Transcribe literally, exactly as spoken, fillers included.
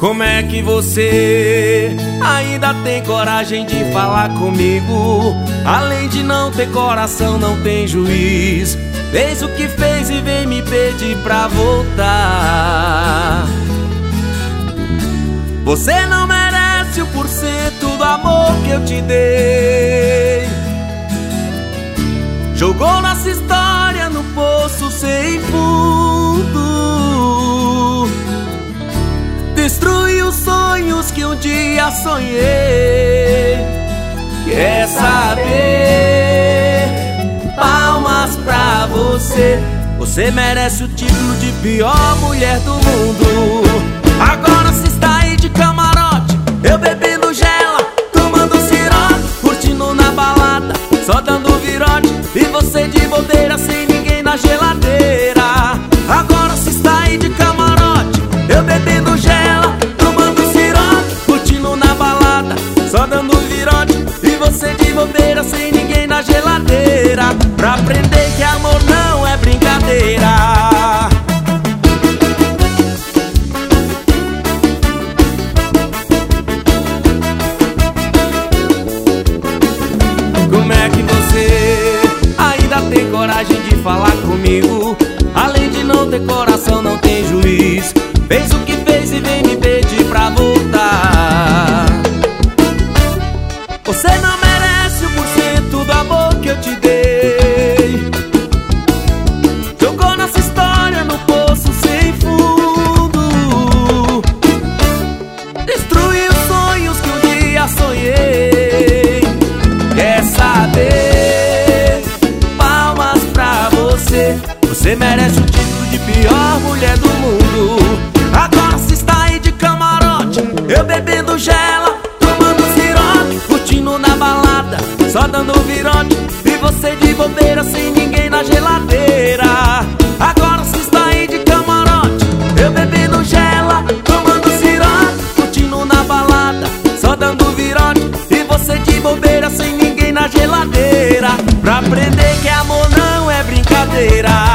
Como é que você ainda tem coragem de falar comigo? Além de não ter coração, não tem juiz. Fez o que fez e vem me pedir pra voltar. Você não merece o porcento do amor que eu te dei. Jogou nossa história no poço sem fundo. Destruiu os sonhos que um dia sonhei. Quer saber? Palmas pra você. Você merece o título de pior mulher do mundo. Agora se está aí de camarote, eu bebendo gela, tomando cirote, curtindo na balada, só dando virote, e você de bobeira sem ninguém na geladeira. Agora se está aí de camarote, eu bebendo gela, tomando cirote, curtindo na balada, só dando virote, e você de bobeira sem ninguém na geladeira. Pra aprender que amor não é brincadeira. Como é que você ainda tem coragem de falar comigo? Além de não ter coração, não tem juiz. Fez o que fez e vem me pedir pra voltar. Você não merece o porcento do amor que eu te dei. Jogou nossa história no poço sem fundo. Destruiu os sonhos que um dia sonhei. Quer saber? Palmas pra você. Você merece o título de pior mulher do mundo. Agora se está aí de camarote, eu bebendo gela, tomando cirote, curtindo na balada, só dando virote, e você de bobeira sem ninguém na geladeira. Agora se está aí de camarote, eu bebendo gela, tomando cirote, curtindo na balada, só dando virote, e você de bobeira sem ninguém na geladeira. Pra aprender que amor não é brincadeira.